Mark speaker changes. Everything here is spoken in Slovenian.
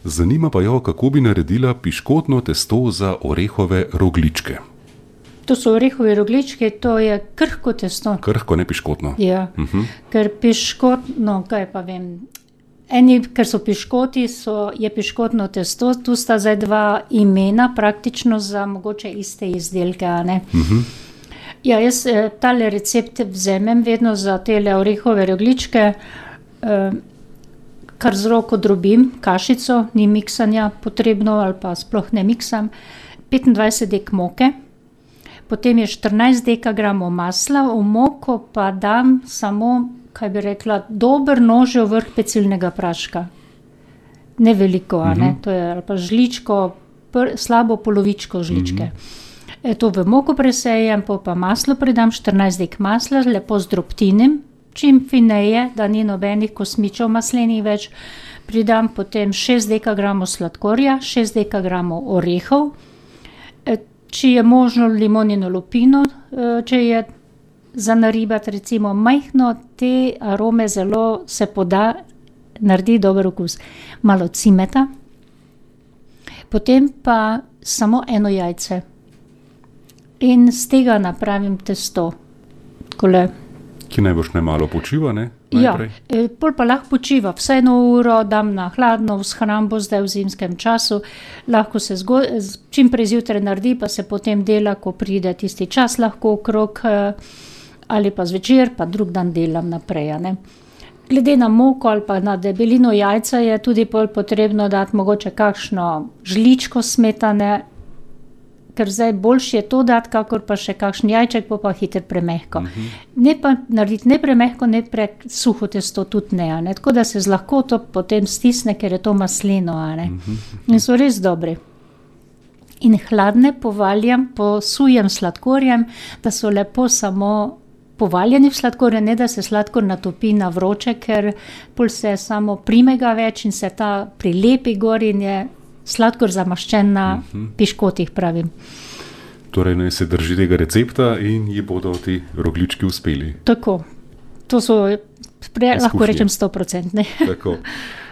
Speaker 1: Zanima pa jo, kako bi naredila piškotno testo za orehove rogljičke.
Speaker 2: To so orehovi rogljički, to je krhko testo.
Speaker 1: Krhko, ne piškotno.
Speaker 2: Ja, ker piškotno, kaj pa vem, eni, ker so piškoti, je piškotno testo, tu sta zdaj dva imena praktično za mogoče iste izdelke, a ne. Ja, jaz tale recept vzemem vedno za tele orehove rogljičke, kar z roko drobim, kašico, ni miksanja potrebno ali pa sploh ne miksam, 25 dek moke, potem je 14 dekagramov masla, v moko pa dam samo, kaj bi rekla, dober nožev vrh pecilnega praška. Ne veliko, a ne, to je ali pa žličko, slabo polovičko žličke. To v moko presejem, pa maslo pridam, 14 dek masla, lepo zdrobtinim, čim fineje, da ni nobenih kosmičev maslenih več. Pridam potem 6 dekagramov sladkorja, 6 dekagramov orehov, če je možno limonino lupino, če je za naribati, recimo majhno, te arome zelo se poda, naredi dober okus. Malo cimeta, potem pa samo eno jajce. In z tega napravim testo. Takole.
Speaker 1: Ki najbrž malo počiva, ne?
Speaker 2: Najprej. Ja, pol pa lahko počiva. Vsaj 1 uro dam na hladno v shrambo, zdaj v zimskem času. Lahko se čim prej zjutraj naredi, pa se potem dela, ko pride tisti čas lahko okrog, ali pa zvečer, pa drug dan delam naprej, ne. Glede na moko ali pa na debelino jajca je tudi pol potrebno dati mogoče kakšno žličko smetane, ker zdaj boljše je to dati, kakor pa še kakšen jajček, pa hitro premehko. Ne pa narediti ne premehko, ne suho testo tudi ne, ne. Tako da se z lahkoto potem stisne, ker je to masleno, a ne. In so res dobri. In hladne povaljam, posujem sladkorjem, da so lepo samo povaljeni v sladkorju, ne da se sladkor natopi na vroče, ker pol se samo primega več in se ta prilepi gor in je sladkor zamaščen na piškotih, pravim.
Speaker 1: Torej naj se drži tega recepta in ji bodo ti rogljički uspeli.
Speaker 2: Tako. To so, lahko rečem 100%.
Speaker 1: Tako.